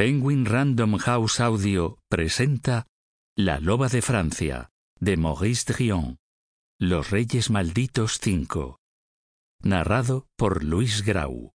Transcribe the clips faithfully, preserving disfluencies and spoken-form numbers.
Penguin Random House Audio presenta La Loba de Francia, de Maurice Drillon. Los Reyes Malditos cinco. Narrado por Luis Grau.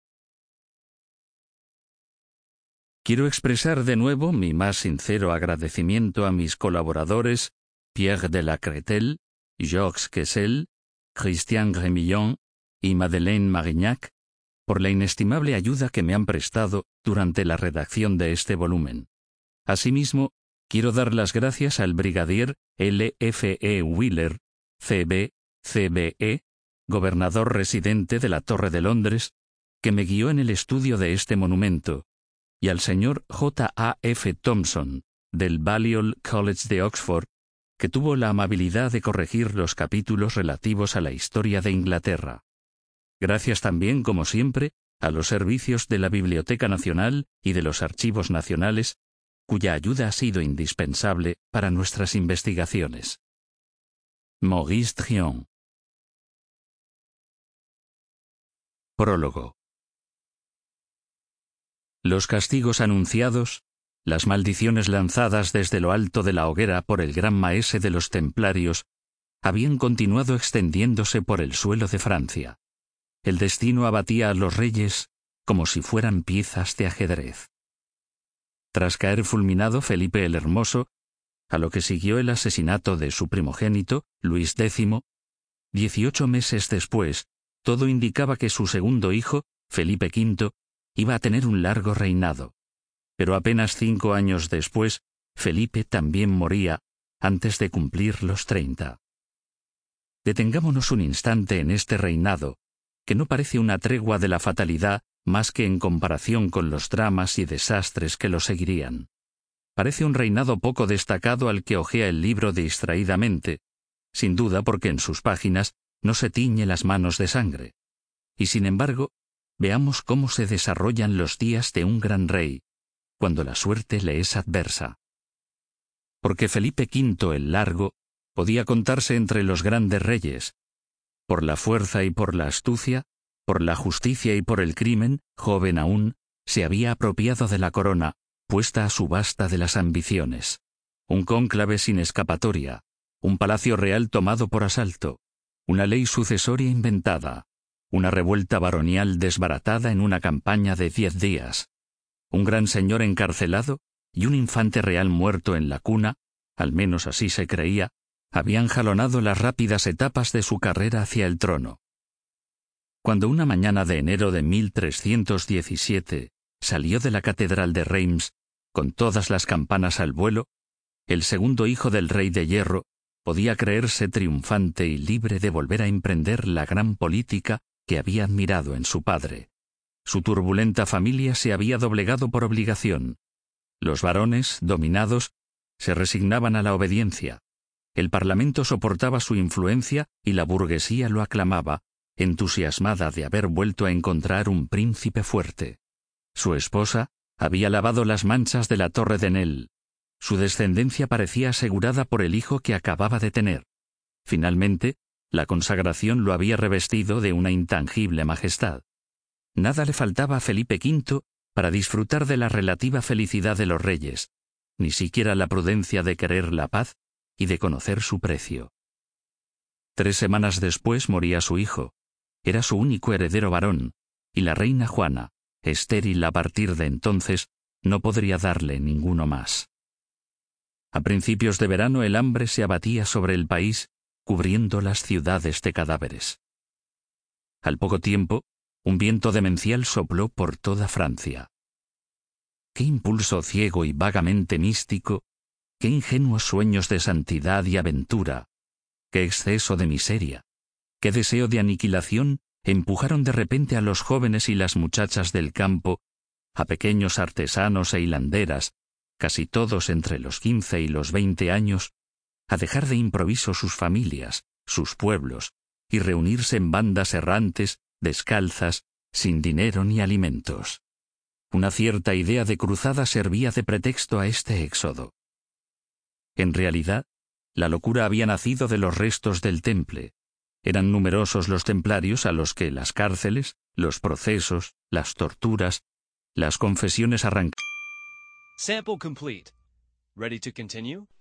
Quiero expresar de nuevo mi más sincero agradecimiento a mis colaboradores Pierre de la Crételle, Georges Kessel, Christian Grémillon y Madeleine Marignac por la inestimable ayuda que me han prestado durante la redacción de este volumen. Asimismo, quiero dar las gracias al brigadier L F E Wheeler, C B, C B E, gobernador residente de la Torre de Londres, que me guió en el estudio de este monumento, y al señor J A F Thompson, del Balliol College de Oxford, que tuvo la amabilidad de corregir los capítulos relativos a la historia de Inglaterra. Gracias también, como siempre, a los servicios de la Biblioteca Nacional y de los Archivos Nacionales, cuya ayuda ha sido indispensable para nuestras investigaciones. Maurice Drillon. Prólogo. Los castigos anunciados, las maldiciones lanzadas desde lo alto de la hoguera por el gran maese de los templarios, habían continuado extendiéndose por el suelo de Francia. El destino abatía a los reyes como si fueran piezas de ajedrez. Tras caer fulminado Felipe el Hermoso, a lo que siguió el asesinato de su primogénito, Luis Décimo, dieciocho meses después, todo indicaba que su segundo hijo, Felipe Quinto, iba a tener un largo reinado. Pero apenas cinco años después, Felipe también moría antes de cumplir los treinta. Detengámonos un instante en este reinado, que no parece una tregua de la fatalidad más que en comparación con los dramas y desastres que lo seguirían. Parece un reinado poco destacado al que hojea el libro distraídamente, sin duda porque en sus páginas no se tiñe las manos de sangre. Y sin embargo, veamos cómo se desarrollan los días de un gran rey, cuando la suerte le es adversa. Porque Felipe Quinto el Largo podía contarse entre los grandes reyes. Por la fuerza y por la astucia, por la justicia y por el crimen, joven aún, se había apropiado de la corona, puesta a subasta de las ambiciones. Un cónclave sin escapatoria, un palacio real tomado por asalto, una ley sucesoria inventada, una revuelta baronial desbaratada en una campaña de diez días, un gran señor encarcelado y un infante real muerto en la cuna, al menos así se creía, habían jalonado las rápidas etapas de su carrera hacia el trono. Cuando una mañana de enero de mil trescientos diecisiete salió de la catedral de Reims, con todas las campanas al vuelo, el segundo hijo del rey de hierro podía creerse triunfante y libre de volver a emprender la gran política que había admirado en su padre. Su turbulenta familia se había doblegado por obligación. Los varones, dominados, se resignaban a la obediencia. El Parlamento soportaba su influencia y la burguesía lo aclamaba, entusiasmada de haber vuelto a encontrar un príncipe fuerte. Su esposa había lavado las manchas de la Torre de Nesle. Su descendencia parecía asegurada por el hijo que acababa de tener. Finalmente, la consagración lo había revestido de una intangible majestad. Nada le faltaba a Felipe Quinto para disfrutar de la relativa felicidad de los reyes, ni siquiera la prudencia de querer la paz y de conocer su precio. Tres semanas después moría su hijo. Era su único heredero varón, y la reina Juana, estéril a partir de entonces, no podría darle ninguno más. A principios de verano el hambre se abatía sobre el país, cubriendo las ciudades de cadáveres. Al poco tiempo, un viento demencial sopló por toda Francia. Qué impulso ciego y vagamente místico, qué ingenuos sueños de santidad y aventura, qué exceso de miseria, qué deseo de aniquilación empujaron de repente a los jóvenes y las muchachas del campo, a pequeños artesanos e hilanderas, casi todos entre los quince y los veinte años, a dejar de improviso sus familias, sus pueblos, y reunirse en bandas errantes, descalzas, sin dinero ni alimentos. Una cierta idea de cruzada servía de pretexto a este éxodo. En realidad, la locura había nacido de los restos del Temple. Eran numerosos los templarios a los que las cárceles, los procesos, las torturas, las confesiones arrancadas Sample complete. Ready to continue?